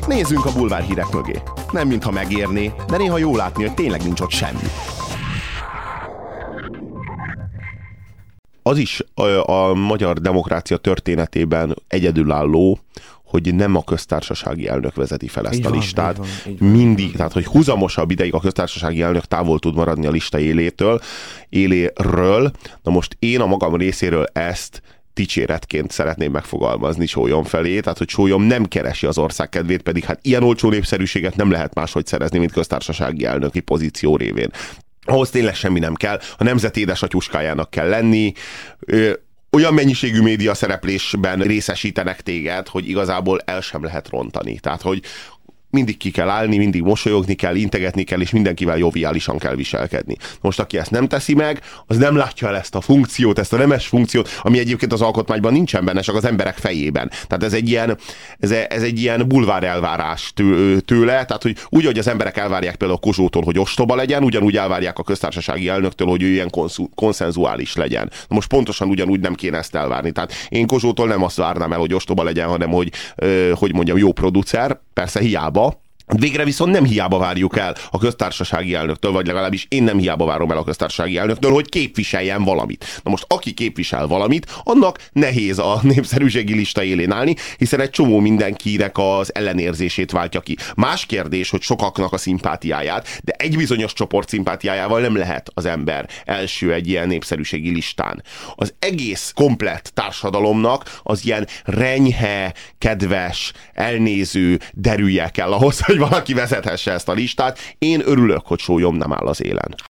Nézzünk a bulvárhírek mögé. Nem mintha megérné, de néha jó látni, hogy tényleg nincs ott semmi. Az is a magyar demokrácia történetében egyedülálló, hogy nem a köztársasági elnök vezeti fel ezt a listát. Mindig, tehát hogy húzamosabb ideig a köztársasági elnök távol tud maradni a lista éléről. Na most én a magam részéről ezt dicséretként szeretném megfogalmazni Sólyom felé, tehát hogy Sólyom nem keresi az ország kedvét, pedig hát ilyen olcsó népszerűséget nem lehet máshogy szerezni, mint köztársasági elnöki pozíció révén. Ahhoz tényleg semmi nem kell, a nemzet édesatyuskájának kell lenni, olyan mennyiségű média szereplésben részesítenek téged, hogy igazából el sem lehet rontani. Tehát, hogy mindig ki kell állni, mindig mosolyogni kell, integetni kell, és mindenkivel joviálisan kell viselkedni. Most aki ezt nem teszi meg, az nem látja el ezt a funkciót, ezt a nemes funkciót, ami egyébként az alkotmányban nincsen benne, csak az emberek fejében. Tehát ez egy ilyen bulvár elvárás tőle, tehát hogy úgy, hogy az emberek elvárják például Kossuthótól, hogy ostoba legyen, ugyanúgy elvárják a köztársasági elnöktől, hogy ő ilyen konszenzuális legyen. Na most pontosan ugyanúgy nem kéne ezt elvárni. Tehát én Kossuthótól nem azt várnám el, hogy ostoba legyen, hanem hogy mondjam, jó producer, persze hiába. Végre viszont nem hiába várjuk el a köztársasági elnöktől, vagy legalábbis én nem hiába várom el a köztársasági elnöktől, hogy képviseljen valamit. Na most aki képvisel valamit, annak nehéz a népszerűségi lista élén állni, hiszen egy csomó mindenkinek az ellenérzését váltja ki. Más kérdés, hogy sokaknak a szimpátiáját, de egy bizonyos csoport szimpátiájával nem lehet az ember első egy ilyen népszerűségi listán. Az egész komplett társadalomnak az ilyen renyhe, kedves, elnéző derűje kell ahhoz, hogy valaki vezethesse ezt a listát. Én örülök, hogy Sólyom nem áll az élen.